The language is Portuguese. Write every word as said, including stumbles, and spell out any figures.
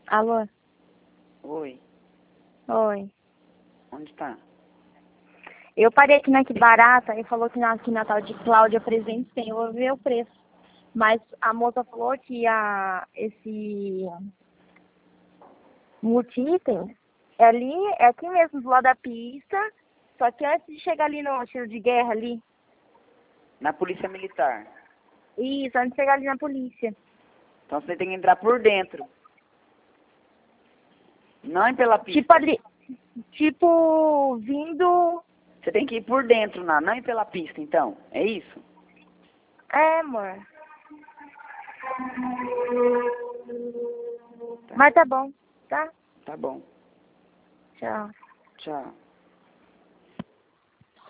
Alô? Oi, Oi. onde tá? Eu parei aqui na Que Barata e falou que na, que na tal de Cláudia Presentes tem. Eu vou ver o preço. Mas a moça falou que a, esse multi-item é ali, é aqui mesmo, do lado da pista. Só que antes de chegar ali no tiro de guerra ali. Na polícia militar. Isso, antes de chegar ali na polícia. Então você tem que entrar por dentro. Não é pela pista. Tipo ali, tipo, vindo... Você tem que ir por dentro, não, não é pela pista, então. É isso? É, amor. Tá. Mas tá bom, tá? Tá bom. Tchau. Tchau.